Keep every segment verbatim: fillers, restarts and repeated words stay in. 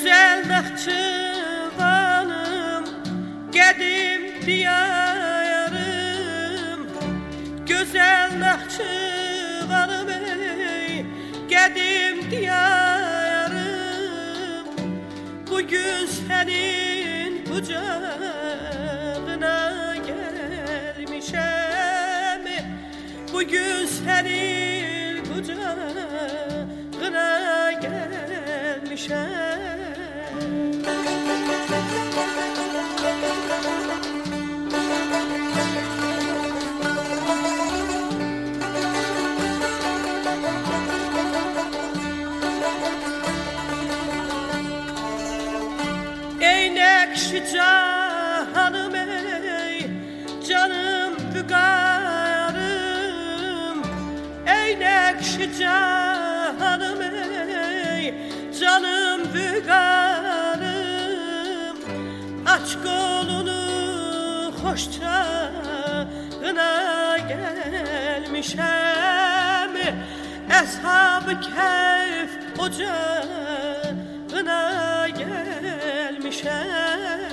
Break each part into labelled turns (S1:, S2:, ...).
S1: Güzel Naxçıvanım, qədim diyarım. Güzel Naxçıvanım, ey qədim diyarım. Bugün senin kucağına gelmişem. Bugün senin kucağına gelmişem. Ey Nakşi canım, ey canım fügarım. Ey Nakşi canım, ey canım fügarım. Aç kolunu, hoşçağına gelmişem. Eshab-ı Kehf ocağına gelmişem.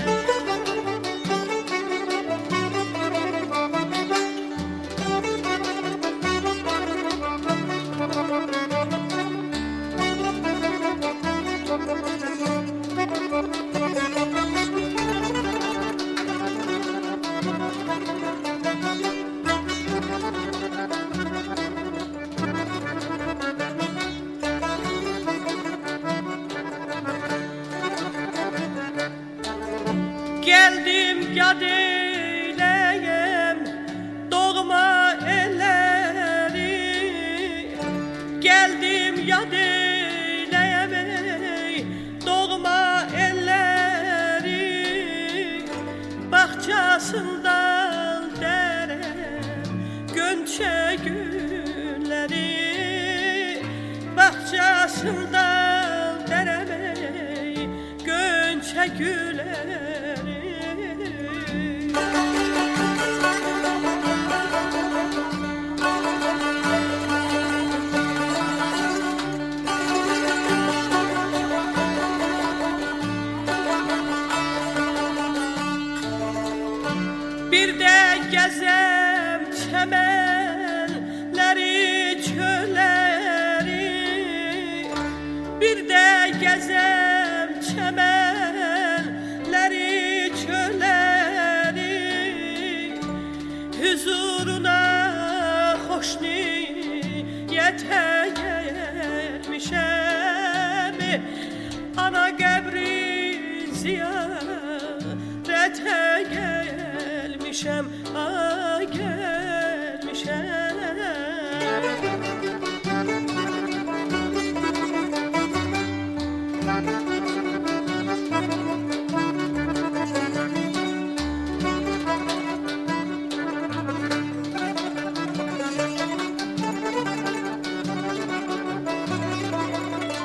S1: Geldim yad eyleyem doğma elleri. Geldim yad eyleyem ey doğma elleri. Bahçasından derem gönçe gülleri. Bahçasından derem ey gönçe gülleri. Bir de gezem çemenleri, çölleri. Bir de gezem çemenleri, çölleri. Huzuruna hoş niyete gelmişem. Ana qəbri ziyarete gelmişem.